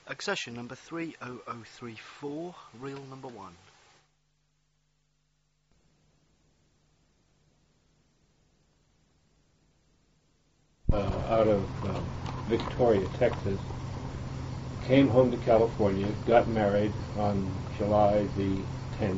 Accession number 30034, reel number 1. Out of Victoria, Texas, came home to California, got married on July the 10th,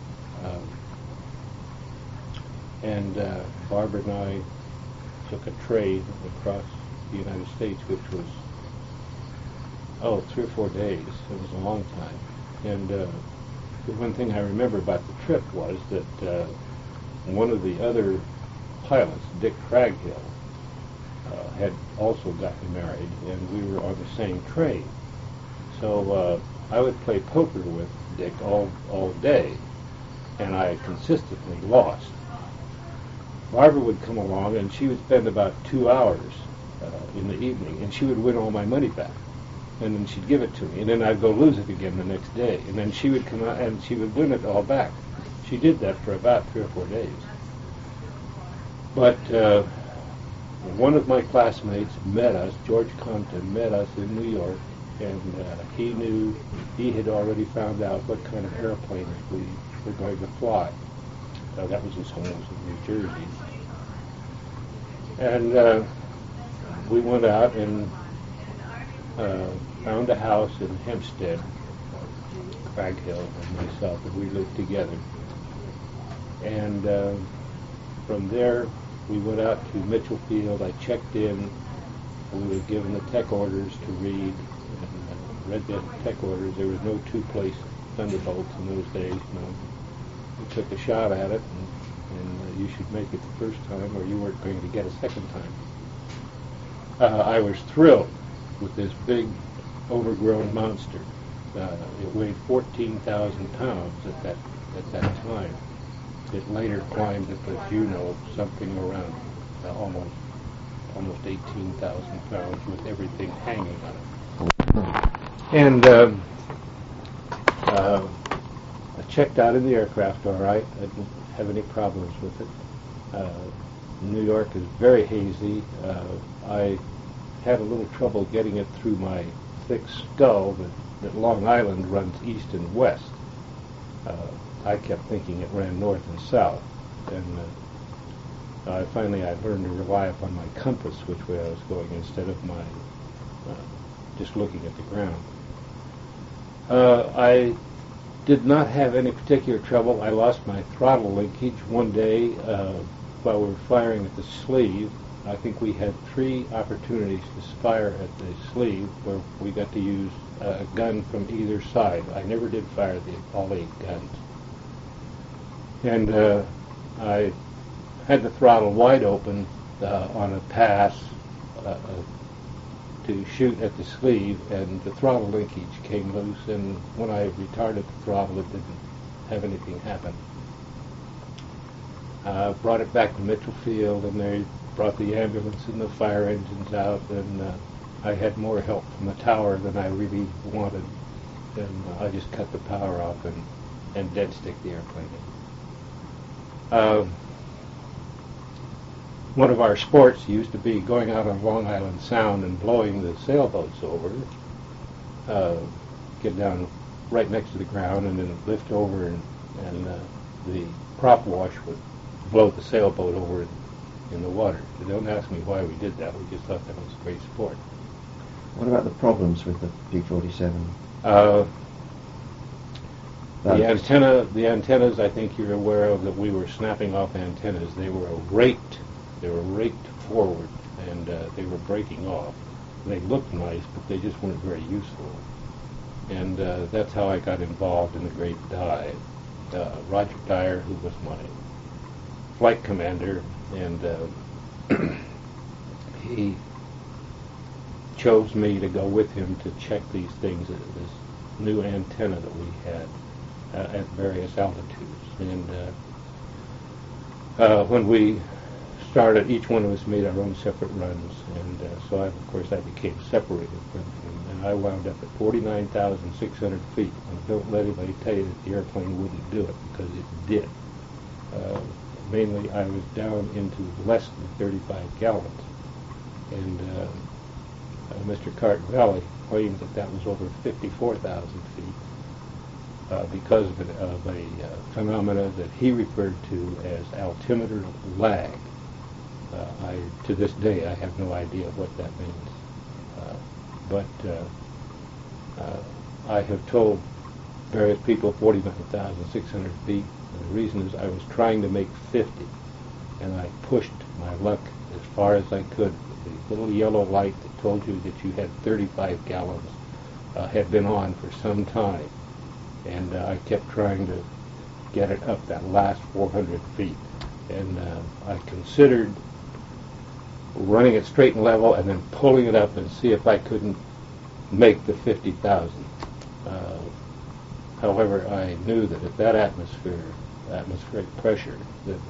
and Barbara and I took a trade across the United States, which was 3 or 4 days. It was a long time. And the one thing I remember about the trip was that one of the other pilots, Dick Craghill, had also gotten married, and we were on the same train. So I would play poker with Dick all day, and I consistently lost. Barbara would come along, and she would spend about 2 hours in the evening, and she would win all my money back. And then she'd give it to me, and then I'd go lose it again the next day. And then she would come out, and she would win it all back. She did that for about 3 or 4 days. But one of my classmates met us, George Compton, met us in New York, and he had already found out what kind of airplanes we were going to fly. That was his home, was in New Jersey. And we went out and found a house in Hempstead, Craghill and myself, and we lived together. And from there, we went out to Mitchell Field. I checked in. We were given the tech orders to read, and read the tech orders. There was no two-place Thunderbolts in those days. No. We took a shot at it, and you should make it the first time, or you weren't going to get a second time. I was thrilled with this big, overgrown monster. It weighed 14,000 pounds at that time. It later climbed up, as you know, something around almost 18,000 pounds with everything hanging on it. And I checked out of the aircraft all right. I didn't have any problems with it. New York is very hazy. I had a little trouble getting it through my thick skull that Long Island runs east and west. I kept thinking it ran north and south, and finally I learned to rely upon my compass which way I was going instead of my just looking at the ground. I did not have any particular trouble. I lost my throttle linkage one day while we were firing at the sleeve. I think we had 3 opportunities to fire at the sleeve where we got to use a gun from either side. I never did fire all 8 guns. And I had the throttle wide open on a pass to shoot at the sleeve, and the throttle linkage came loose, and when I retarded the throttle, it didn't have anything happen. Brought it back to Mitchell Field, and they brought the ambulance and the fire engines out, and I had more help from the tower than I really wanted, and I just cut the power off and dead stick the airplane. One of our sports used to be going out on Long Island Sound and blowing the sailboats over, get down right next to the ground and then lift over, and the prop wash would blow the sailboat over in the water. So don't ask me why we did that. We just thought that was a great sport. What about the problems with the P-47? The antennas, I think you're aware of, that we were snapping off antennas. They were raked forward, and they were breaking off. They looked nice, but they just weren't very useful. And that's how I got involved in the great dive. Roger Dyer, who was my flight commander, and he chose me to go with him to check these things, this new antenna that we had at various altitudes. And when we started, each one of us made our own separate runs, and so of course I became separated from him, and I wound up at 49,600 feet. And don't let anybody tell you that the airplane wouldn't do it, because it did. Mainly I was down into less than 35 gallons, and Mr. Cartvelli claimed that that was over 54,000 feet because of a phenomena that he referred to as altimeter lag. To this day, I have no idea what that means. But I have told various people 49,600 feet. And the reason is I was trying to make 50, and I pushed my luck as far as I could. The little yellow light that told you that you had 35 gallons had been on for some time, and I kept trying to get it up that last 400 feet. And I considered running it straight and level and then pulling it up and see if I couldn't make the 50,000. However, I knew that at that atmospheric pressure, that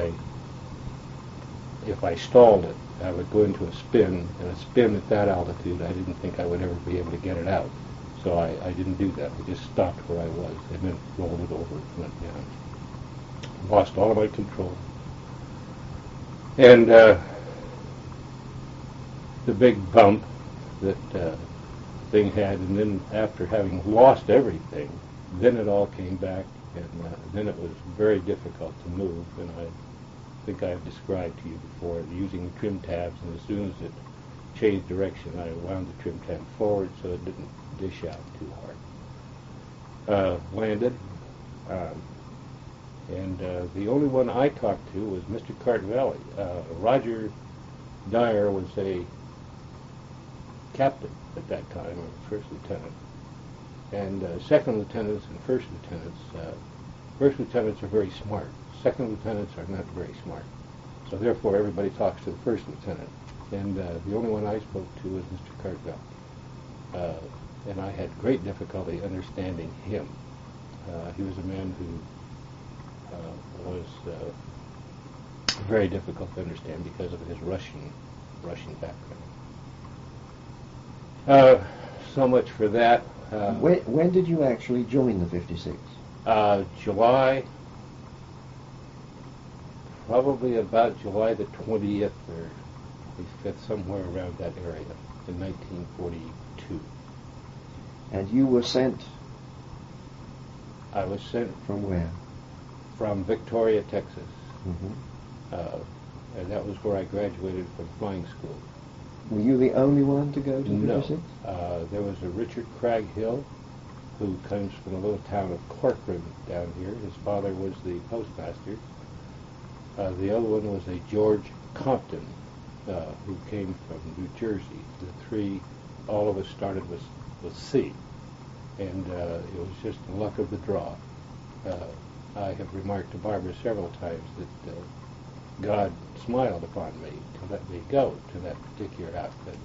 if I stalled it, I would go into a spin, and a spin at that altitude, I didn't think I would ever be able to get it out. So I didn't do that. I just stopped where I was and then rolled it over and went down. Lost all of my control. And the big bump that the thing had, and then after having lost everything, then it all came back, and then it was very difficult to move, and I think I've described to you before using the trim tabs, and as soon as it changed direction, I wound the trim tab forward so it didn't dish out too hard. Landed, and the only one I talked to was Mr. Cartvelli. Roger Dyer was a captain at that time, or first lieutenant, and second lieutenants and first lieutenants are very smart. Second lieutenants are not very smart. So therefore everybody talks to the first lieutenant. And the only one I spoke to was Mr. Cartvelli. And I had great difficulty understanding him. He was a man who was very difficult to understand because of his Russian background. So much for that. When did you actually join the 56? July, probably about July the 20th or 25th, somewhere around that area, in 1942. And you were sent? I was sent from where? From Victoria, Texas. Mm-hmm. And that was where I graduated from flying school. Were you the only one to go to the 56? No. There was a Richard Craghill, who comes from a little town of Corcoran down here. His father was the postmaster. The other one was a George Compton, who came from New Jersey. The three, all of us started with C, and it was just the luck of the draw. I have remarked to Barbara several times that God smiled upon me to let me go to that particular outfit.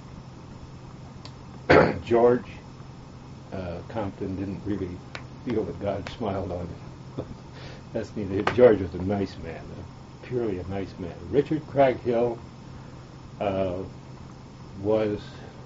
George Compton didn't really feel that God smiled on him. That's neither. George was a nice man, purely a nice man. Richard Craghill was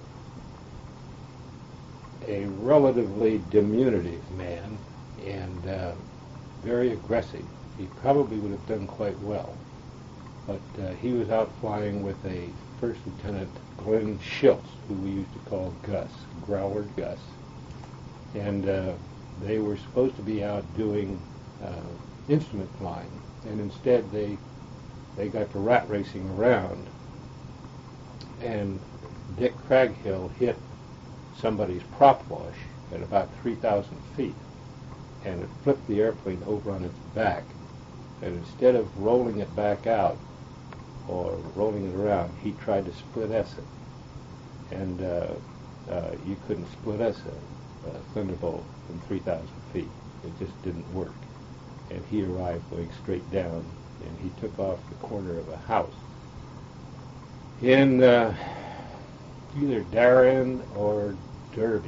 a relatively diminutive man and very aggressive. He probably would have done quite well, but he was out flying with a First Lieutenant Glenn Schiltz, who we used to call Gus, Growler Gus, and they were supposed to be out doing instrument flying, and instead they got to rat racing around, and Dick Craghill hit somebody's prop wash at about 3,000 feet, and it flipped the airplane over on its back, and instead of rolling it back out or rolling it around, he tried to split S it, and you couldn't split S a Thunderbolt from 3,000 feet. It just didn't work, and he arrived going straight down, and he took off the corner of a house in either Darien or Derby,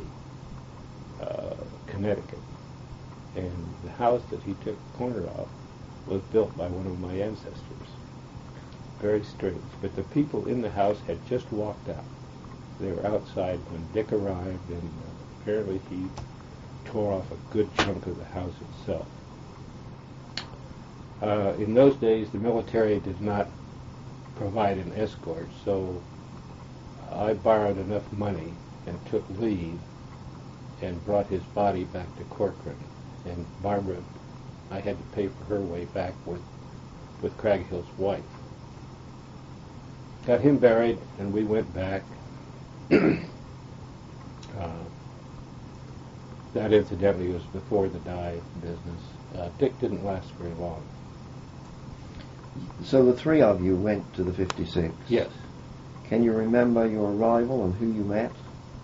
Connecticut. And the house that he took the corner of was built by one of my ancestors. Very strange. But the people in the house had just walked out. They were outside when Dick arrived, and apparently he tore off a good chunk of the house itself. In those days, the military did not provide an escort, so I borrowed enough money and took leave and brought his body back to Corcoran. And Barbara, I had to pay for her way back with Craghill's wife. Got him buried, and we went back. That incidentally was before the dye business. Dick didn't last very long. So the three of you went to the 56? Yes. Can you remember your arrival and who you met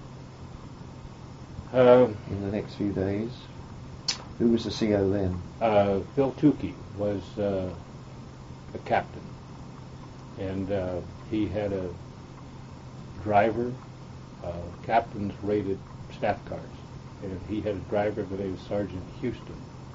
in the next few days? Who was the CO then? Phil Tukey was a captain, and he had a driver. Captains rated staff cars, and he had a driver by the name of Sergeant Houston.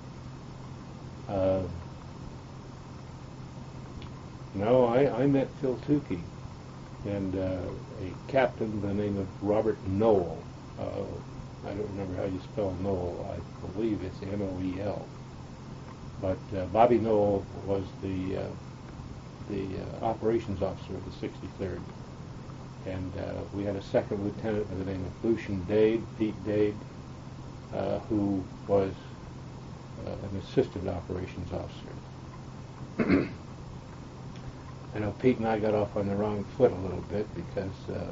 No, I met Phil Tukey and a captain by the name of Robert Noel. I don't remember how you spell Noel. I believe it's Noel. But Bobby Noel was the operations officer of the 63rd. And we had a second lieutenant by the name of Lucian Dade, Pete Dade, who was an assistant operations officer. I know Pete and I got off on the wrong foot a little bit because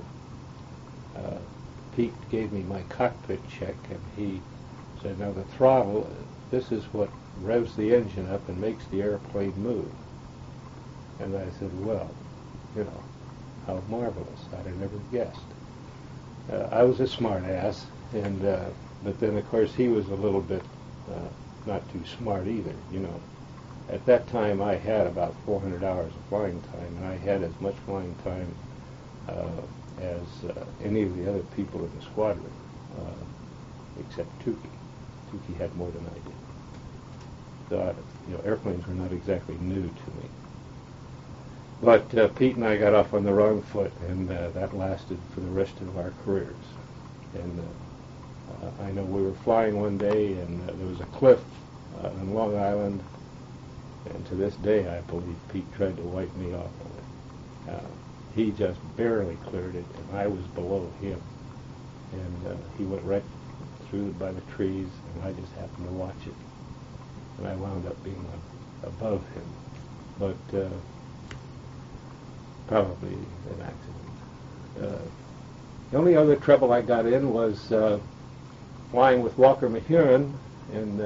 Pete gave me my cockpit check, and he said, now the throttle, this is what revs the engine up and makes the airplane move. And I said, well, you know, how marvelous. I'd have never guessed. I was a smart ass, and but then, of course, he was a little bit not too smart either, you know. At that time, I had about 400 hours of flying time, and I had as much flying time as any of the other people in the squadron, except Tukey. Tukey had more than I did. So, you know, airplanes were not exactly new to me. But Pete and I got off on the wrong foot, and that lasted for the rest of our careers. And I know we were flying one day, and there was a cliff on Long Island, and to this day, I believe Pete tried to wipe me off of it. He just barely cleared it, and I was below him. And he went right through by the trees, and I just happened to watch it. And I wound up being above him. But probably an accident. The only other trouble I got in was flying with Walker Mahurin, and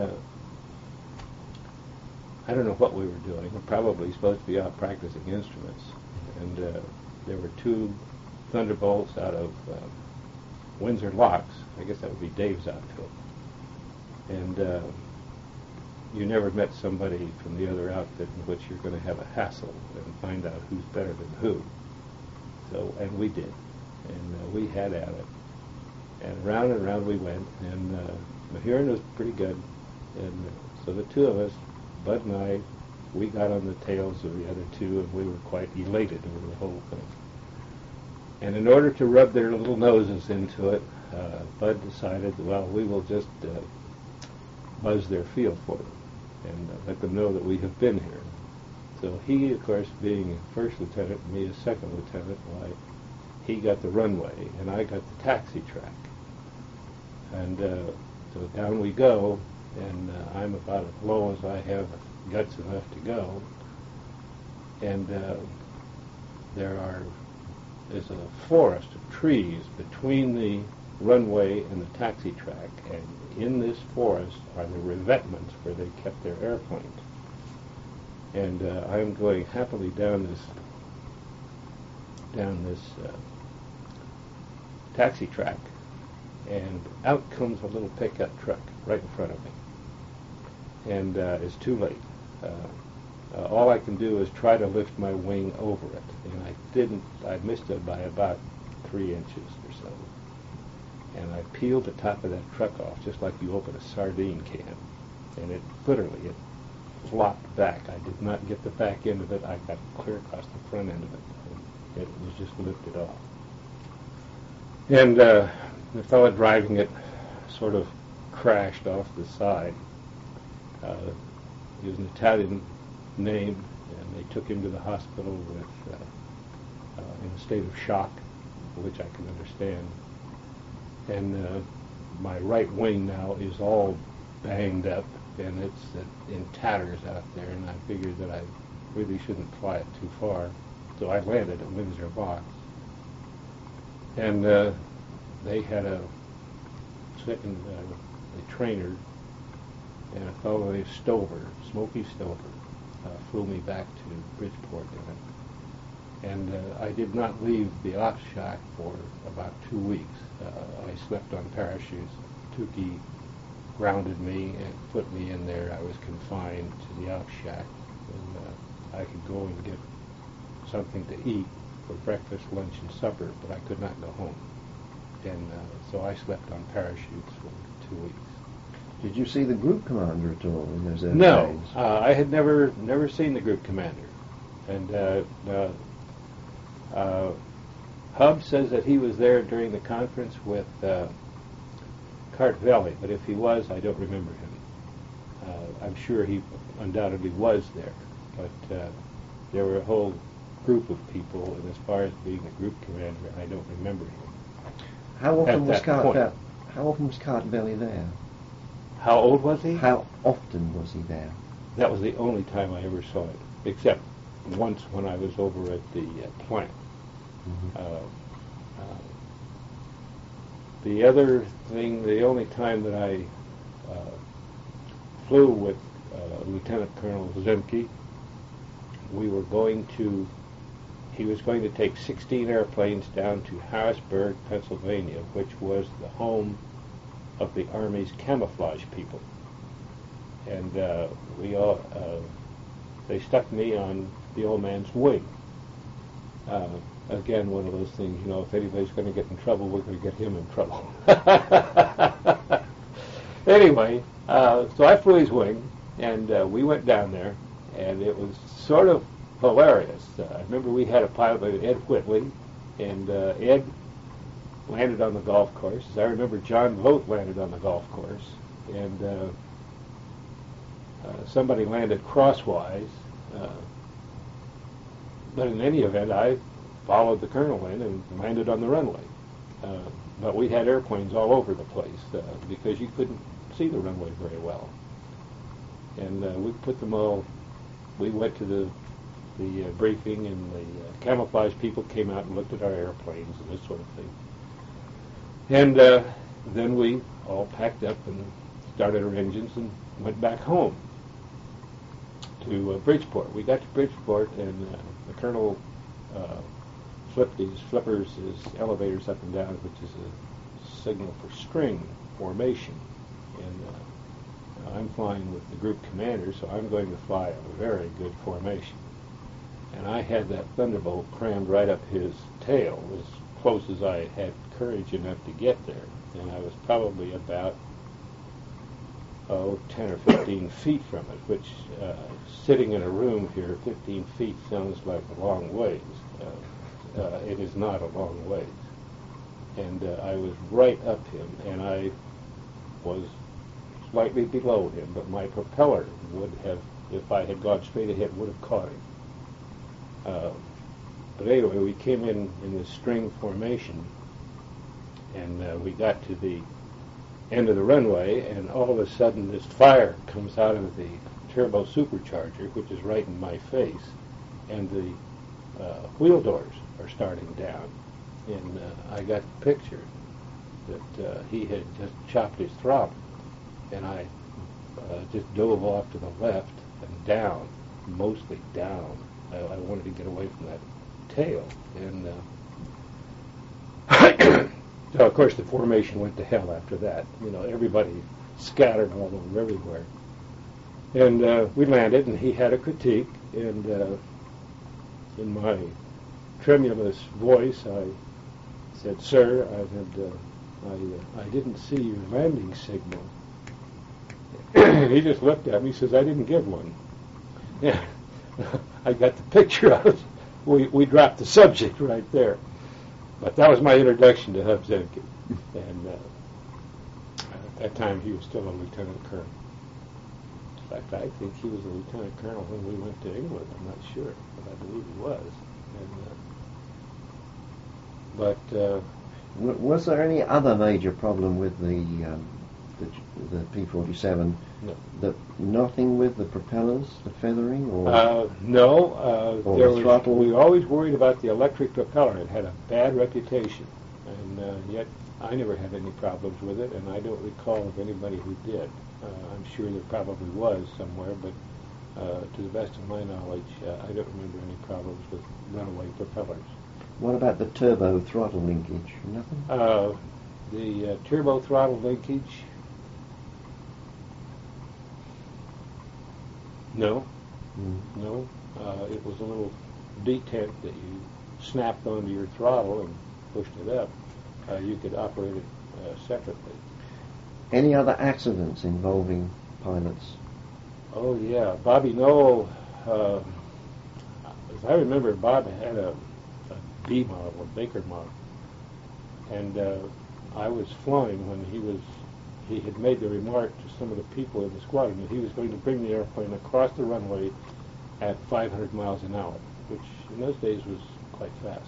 I don't know what we were doing. We're probably supposed to be out practicing instruments. And there were two Thunderbolts out of Windsor Locks. I guess that would be Dave's outfit. And you never met somebody from the other outfit in which you're going to have a hassle and find out who's better than who. So, and we did. And we had at it. And round we went. And Mahurin was pretty good. And so the two of us, Bud and I, we got on the tails of the other two, and we were quite elated over the whole thing. And in order to rub their little noses into it, Bud decided, well, we will just buzz their field for them and let them know that we have been here. So he, of course, being first lieutenant, and me as second lieutenant, why, he got the runway, and I got the taxi track. And so down we go, and I'm about as low as I have guts enough to go. And there's a forest of trees between the runway and the taxi track, and in this forest are the revetments where they kept their airplanes. And I'm going happily down this taxi track, and out comes a little pickup truck right in front of me. And it's too late. All I can do is try to lift my wing over it, and I didn't. I missed it by about 3 inches or so. And I peeled the top of that truck off, just like you open a sardine can, and it literally flopped back. I did not get the back end of it. I got clear across the front end of it, and it was just lifted off. And the fellow driving it sort of crashed off the side. He was an Italian name, and they took him to the hospital with in a state of shock. which I can understand. And my right wing now is all banged up, and it's in tatters out there, and I figured that I really shouldn't fly it too far. So I landed at Windsor Box. And they had a trainer and a fellow named Stover, Smokey Stover, flew me back to Bridgeport in it. And I did not leave the ops shack for about 2 weeks. I slept on parachutes. Tukey grounded me and put me in there. I was confined to the ops shack, and I could go and get something to eat for breakfast, lunch, and supper, but I could not go home. And so I slept on parachutes for 2 weeks. Did you see the group commander at all in those early No, days? I had never seen the group commander. And Hub says that he was there during the conference with Cartvelli, but if he was, I don't remember him. I'm sure he undoubtedly was there, but there were a whole group of people, and as far as being the group commander, I don't remember him. How often was How Cartvelli there? How old was he? How often was he there? That was the only time I ever saw it, except once when I was over at the plant. Mm-hmm. The other thing, the only time that I flew with Lieutenant Colonel Zemke, he was going to take 16 airplanes down to Harrisburg, Pennsylvania, which was the home of the Army's camouflage people. And they stuck me on the old man's wing. Again, one of those things, if anybody's going to get in trouble, we're going to get him in trouble. Anyway, so I flew his wing, and we went down there, and it was sort of hilarious. I remember we had a pilot named Ed Whitley, and Ed landed on the golf course. I remember John Vogt landed on the golf course, and somebody landed crosswise. But in any event, I followed the colonel in and landed on the runway. But we had airplanes all over the place because you couldn't see the runway very well. And we put them all. We went to the briefing, and the camouflage people came out and looked at our airplanes and this sort of thing. And then we all packed up and started our engines and went back home to Bridgeport. We got to Bridgeport, and the colonel flippers his elevators up and down, which is a signal for string formation. And I'm flying with the group commander, so I'm going to fly a very good formation. And I had that Thunderbolt crammed right up his tail, as close as I had courage enough to get there. And I was probably about 10 or 15 feet from it, which sitting in a room here, 15 feet sounds like a long ways. It is not a long ways. And I was right up him, and I was slightly below him, but my propeller would have, if I had gone straight ahead, would have caught him. But anyway, we came in this string formation, and we got to the end of the runway, and all of a sudden this fire comes out of the turbo supercharger, which is right in my face, and the wheel doors are starting down. And I got the picture that he had just chopped his throttle, and I just dove off to the left and down, mostly down. I wanted to get away from that tail, and so of course the formation went to hell after that. Everybody scattered all over everywhere. And we landed, and he had a critique, and in my tremulous voice I said, "Sir," I didn't see your landing signal. He just looked at me and says, "I didn't give one." Yeah. I got the picture of it. We dropped the subject right there. But that was my introduction to Hub Zemke. And at that time, he was still a lieutenant colonel. In fact, I think he was a lieutenant colonel when we went to England. I'm not sure, but I believe he was. But Was there any other major problem with the P-47? No. The knotting with the propellers, the feathering, or no, or there the was, throttle? we were always worried about the electric propeller. It had a bad reputation, and yet I never had any problems with it, and I don't recall of anybody who did. I'm sure there probably was somewhere, but to the best of my knowledge, I don't remember any problems with runaway propellers. What about the turbo throttle linkage? Nothing? The turbo throttle linkage, no. No, it was a little detent that you snapped onto your throttle and pushed it up. You could operate it separately. Any other accidents involving pilots? Oh yeah, Bobby Knoll. As I remember, Bob had a B model, a Baker model, and I was flying when he had made the remark to some of the people in the squadron that he was going to bring the airplane across the runway at 500 miles an hour, which in those days was quite fast.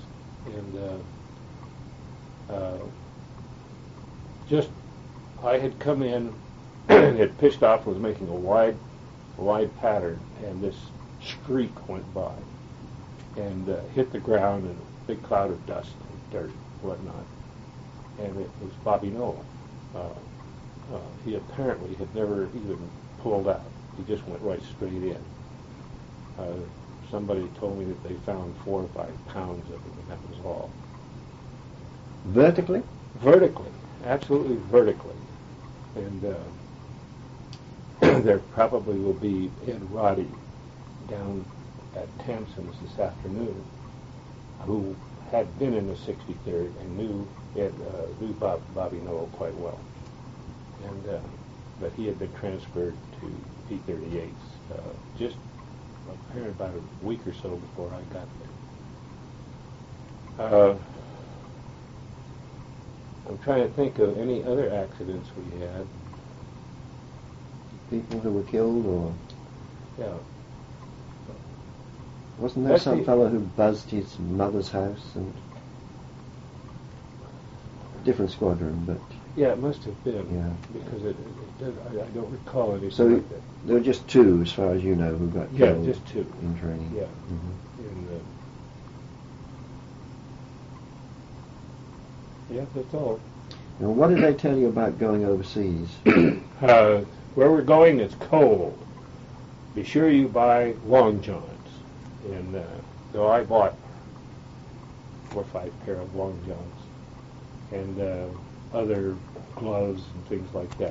And just, I had come in and had pitched off, was making a wide pattern, and this streak went by and hit the ground in a big cloud of dust and dirt and whatnot. And it was Bobby Knoll. He apparently had never even pulled out. He just went right straight in. Somebody told me that they found 4 or 5 pounds of him, and that was all. Vertically? Vertically, absolutely vertically. And there probably will be Ed Roddy down at Tamsin's this afternoon, who had been in the 63rd and knew Bobby Knoll quite well. And but he had been transferred to P-38s just apparently about a week or so before I got there. I'm trying to think of any other accidents we had. People who were killed, or Yeah. wasn't there That's some the- fellow who buzzed his mother's house? And different squadron, but Yeah, it must have been. Yeah. Because I don't recall anything so like that. there were just 2, as far as you know, who got Yeah, killed just 2. in training. Yeah. Mhm. And, yeah, that's all. Now, what did they tell you about going overseas? Where we're going, it's cold. Be sure you buy long johns. And so I bought 4 or 5 pair of long johns and other gloves and things like that.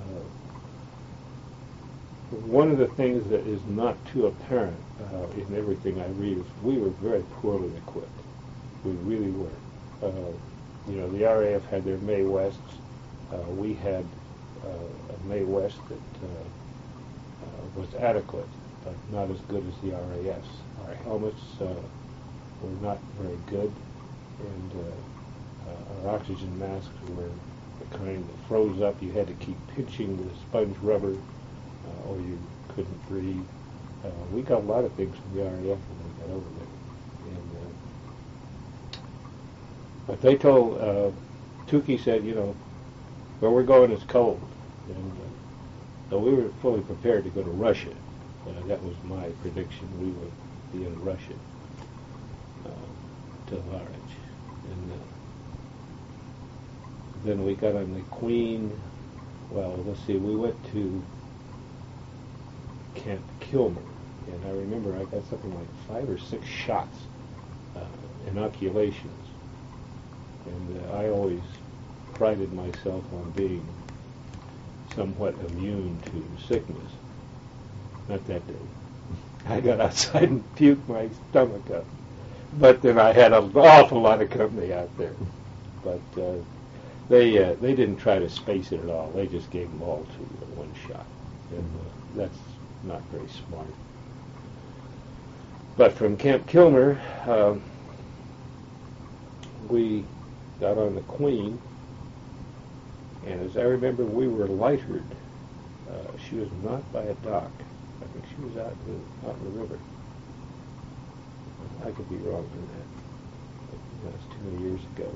One of the things that is not too apparent in everything I read is we were very poorly equipped. We really were. The RAF had their Mae Wests. We had a Mae West that was adequate, but not as good as the RAF's. Our helmets were not very good, and our oxygen masks were the kind that froze up. You had to keep pinching the sponge rubber, or you couldn't breathe. We got a lot of things from the RAF when we got over there. And, but they told, Tukey said, where we're going is cold. And so we were fully prepared to go to Russia. That was my prediction. We would be in Russia till Harwich. And then we got on the Queen. Well, let's see, we went to Camp Kilmer. And I remember I got something like 5 or 6 shots, inoculations. And I always prided myself on being somewhat immune to sickness. Not that day. I got outside and puked my stomach up. But then I had an awful lot of company out there. But they didn't try to space it at all. They just gave them all to you in one shot. And that's not very smart. But from Camp Kilmer, we got on the Queen, and as I remember, we were lightered. She was not by a dock. I think she was out in the river. I could be wrong on that. That's too many years ago.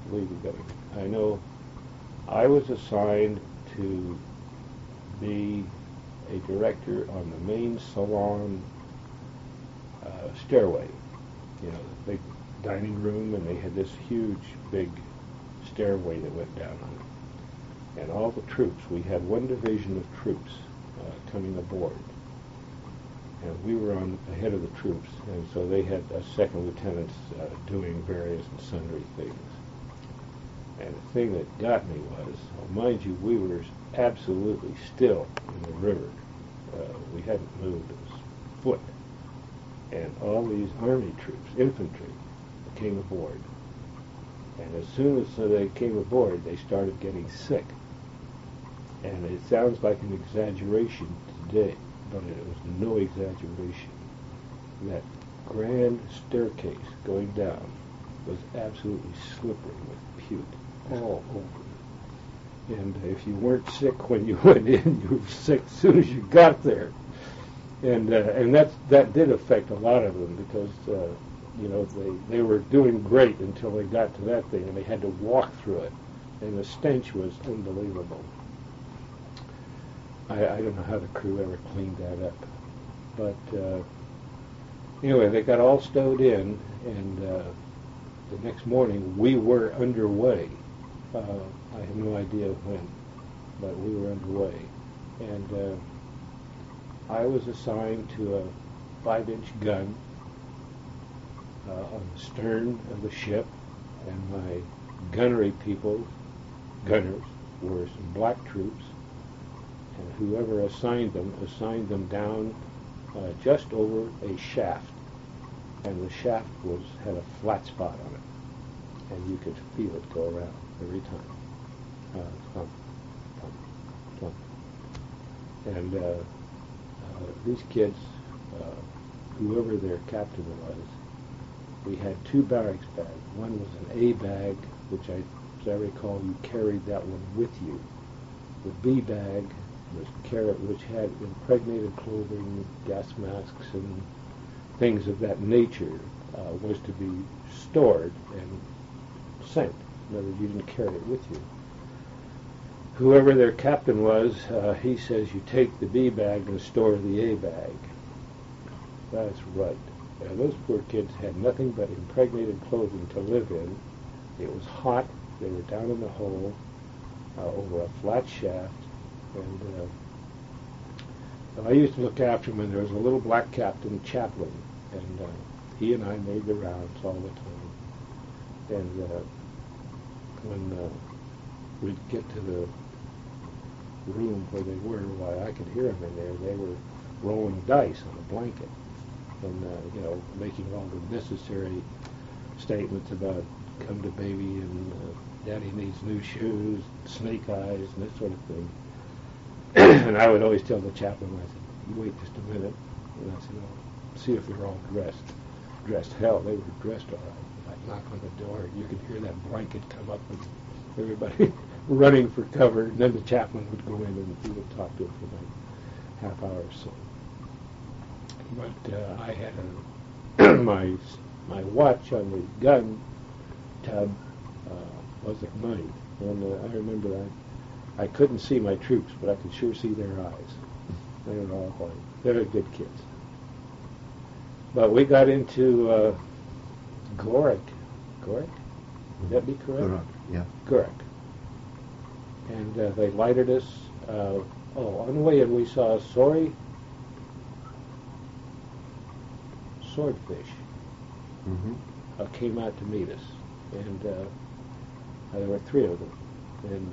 believe we got it. I know I was assigned to be a director on the main salon stairway. You know, the big dining room, and they had this huge, big stairway that went down on it. And all the troops, we had one division of troops coming aboard. And we were on the head of the troops, and so they had second lieutenants doing various and sundry things. And the thing that got me was, mind you, we were absolutely still in the river. We hadn't moved a foot. And all these army troops, infantry, came aboard. And as soon as they came aboard, they started getting sick. And it sounds like an exaggeration today, but it was no exaggeration. That grand staircase going down was absolutely slippery with puke all over. And if you weren't sick when you went in, you were sick as soon as you got there. And that did affect a lot of them because they were doing great until they got to that thing, and they had to walk through it, and the stench was unbelievable. I don't know how the crew ever cleaned that up, but anyway, they got all stowed in, and the next morning we were underway. I have no idea when, but we were underway, and I was assigned to a 5-inch gun on the stern of the ship, and my gunnery gunners, were some black troops, and whoever assigned them down just over a shaft, and the shaft had a flat spot on it, and you could feel it go around every time. Thump, thump, thump. And these kids, whoever their captain was, we had 2 barracks bags. One was an A bag, which as I recall, you carried that one with you. The B bag which had impregnated clothing, gas masks, and things of that nature, was to be stored and sent. In other words, you didn't carry it with you. Whoever their captain was, he says you take the B bag and store the A bag. That's right. Those poor kids had nothing but impregnated clothing to live in. It was hot. They were down in the hole over a flat shaft. And I used to look after him, and there was a little black captain, Chaplain, and he and I made the rounds all the time. And when we'd get to the room where they were, why, I could hear them in there. They were rolling dice on a blanket and, making all the necessary statements about come to baby and daddy needs new shoes, snake eyes, and that sort of thing. And I would always tell the chaplain, I said, you wait just a minute. And I said, see if they're all dressed. Hell, they were dressed all right. I'd knock on the door, you could hear that blanket come up and everybody running for cover. And then the chaplain would go in and he would talk to them for about half hour or so. But I had my watch on the gun tub wasn't mine. And I remember I couldn't see my troops, but I could sure see their eyes. They were all white. They were good kids. But we got into Gorak. Gorak? Would that be correct? Gorak, yeah. Gorak. And they lighted us. On the way in we saw a swordfish. Mm-hmm. Came out to meet us. And there were 3 of them. And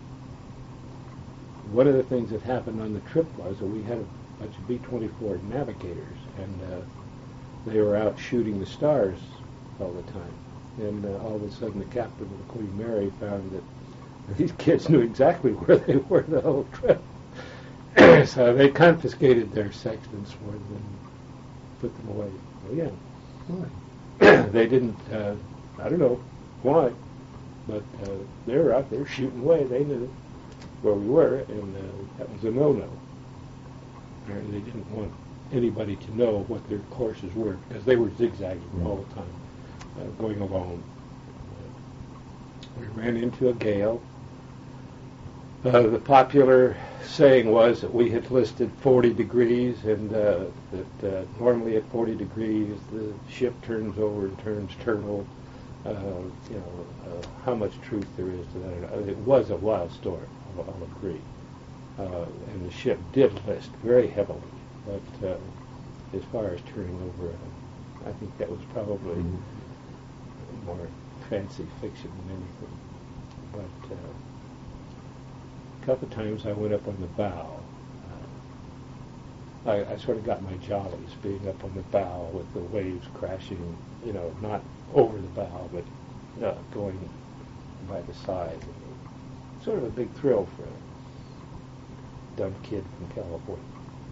one of the things that happened on the trip was that we had a bunch of B-24 navigators, and they were out shooting the stars all the time. And all of a sudden the captain of the Queen Mary found that these kids knew exactly where they were the whole trip. So they confiscated their sextants for them and put them away. Well, yeah. They didn't, I don't know why, but they were out there shooting away. They knew where we were, and that was a no-no. They didn't want anybody to know what their courses were, because they were zigzagging all the time, going along. We ran into a gale. The popular saying was that we had listed 40 degrees, and that normally at 40 degrees the ship turns over and turns turtle. How much truth there is to that. It was a wild storm, I'll agree. And the ship did list very heavily, but as far as turning over, I think that was probably more fancy fiction than anything. But a couple of times I went up on the bow. I sort of got my jollies being up on the bow with the waves crashing, not over the bow, but going by the side. Sort of a big thrill for a dumb kid from California.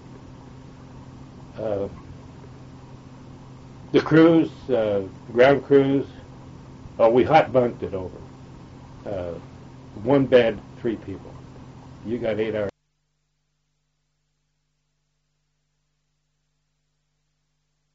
The cruise, the ground cruise, we hot bunked it over. One bed, 3 people. You got 8 hours